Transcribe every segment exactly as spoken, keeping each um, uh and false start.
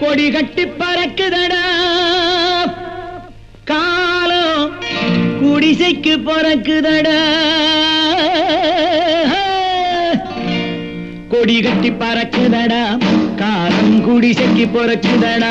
கொடி கட்டி பறக்குதடா காலம் குடிசைக்கு பறக்குதடா கொடி கட்டி பறக்குதடா காலம் குடிசைக்கு பறக்குதடா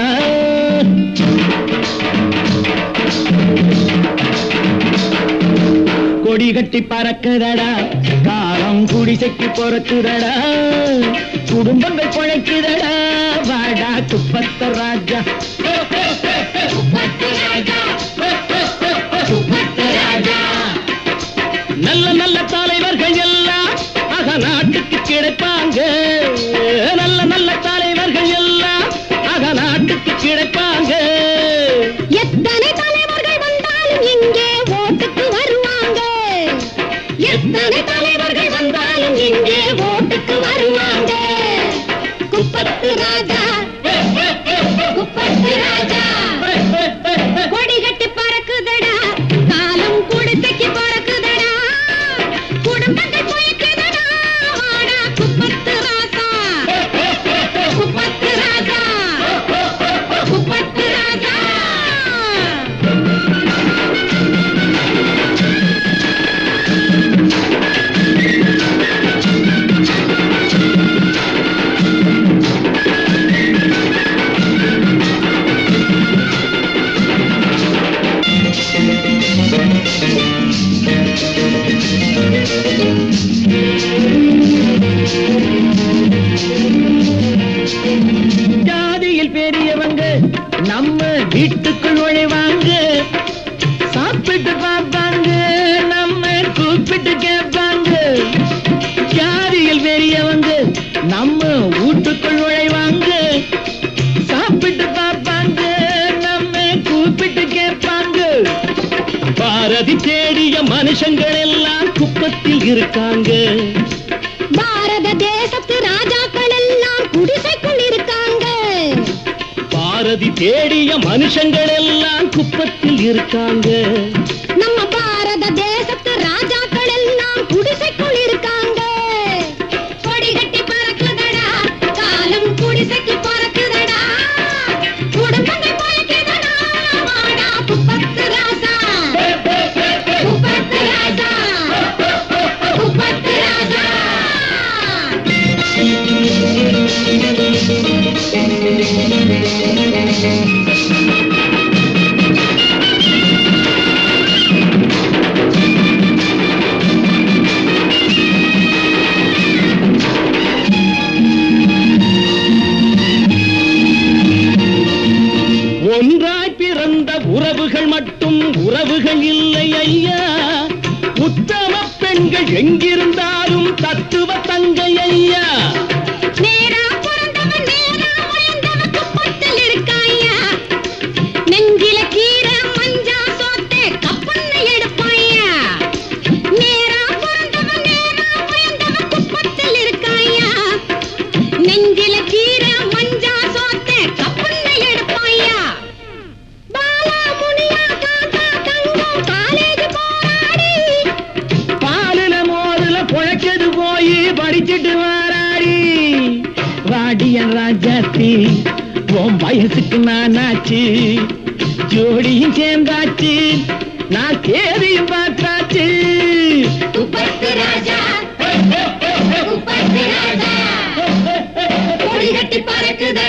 கொடி கட்டி பறக்குதடா காலம் குடிசைக்கு பறக்குதடா குடும்பங்கள் பழக்குதடா வாடா குப்பத்து ராஜா குப்பத்து ராஜா குப்பத்து ராஜா நல்ல நல்ல தலைவர்கள் எல்லாம் அக நாட்டுக்கு கிடைப்பாங்க நல்ல நல்ல தலைவர்கள் எல்லாம் அக நாட்டுக்கு கிடைப்பாங்க எத்தனை தலைவர்கள் வந்தாலும் இங்கே ஓட்டுக்கு வருவாங்க எத்தனை தலைவர்கள் வந்தாலும் இங்கே ஓட்டுக்கு வருவாங்க குப்பத்து ராஜா குப்பத்து ராஜா கொடி கட்டி பறக்குதடா காலம் குடிசைக்கு பறக்குதடா குடும்பங்கள் போய்க்குதடா வாடா குப்பத்து ராஜா குப்பத்து ராஜா குப்பத்து ராஜா ஜாதியில் பெரியவங்க நம்ம வீட்டுக்குள் நுழைவாங்க சாப்பிட்டு பார்ப்பாங்க நம்ம கூப்பிட்டு கேட்பாங்க ஜாதியில் பெரியவங்க நம்ம வீட்டுக்குள் நுழைவாங்க சாப்பிட்டு பார்ப்பாங்க நம்ம கூப்பிட்டு கேட்பாங்க பாரதி தேடிய மனுஷங்கள் எல்லாம் குப்பத்தில் இருக்காங்க பாரத தேசத்து ராஜாக்கள் எல்லாம் குடிசைக்குள் இருக்காங்க பாரதி தேடிய மனுஷங்கள் எல்லாம் குப்பத்தில் இருக்காங்க நம்ம பாரத தேசத்து ராஜாக்கள் எல்லாம் குடிசைக்குள் இருக்காங்க கொடி கட்டி பறக்குதடா காலம் குடிசைக்கு பறக்குதடா குடும்பங்கள் பறக்குதடா வாடா குப்பத்து ராஜா குப்பத்து ராஜா குப்பத்து ராஜா ஒன்றாய் பிறந்த உறவுகள் மட்டும் உறவுகள் இல்லை ஐயா உத்தம பெண்கள் எங்கிருந்தாலும் தத்துவ தங்கை ஐயா நேரா பிறந்தவன் நேரா வளர்ந்தவன் குப்பத்தில் இருக்காயா நெஞ்சில கீரை மஞ்சா சோத்தே கப்பன்னு எடுப்பாயா நேரா பிறந்தவன் நேரா வளர்ந்தவன் குப்பத்தில் இருக்காயா நெஞ்சில கீரை மஞ்சா சோத்தே கப்பன்னு எடுப்பாயா பாலா முனியா காக்கா தங்கம் காலேஜ் போராடி பாலுல மோதுல புழைச்சது போய் படிச்சுட்டு வாராடி வாடியன் ராஜாத்தி உன் வயசுக்கு நானாச்சு ஜோடியும் சேர்ந்தாச்சு நான் தேதியும் பார்த்தாச்சு குப்பத்து ராஜா குப்பத்து ராஜா கொடி கட்டி பறக்குதடா